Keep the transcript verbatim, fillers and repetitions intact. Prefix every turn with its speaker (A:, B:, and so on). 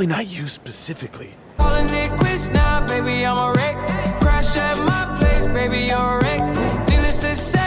A: Probably not you specifically.
B: Calling it quits now, baby, I'm a wreck. Crash at my place, baby, you're a wreck. Needless to say,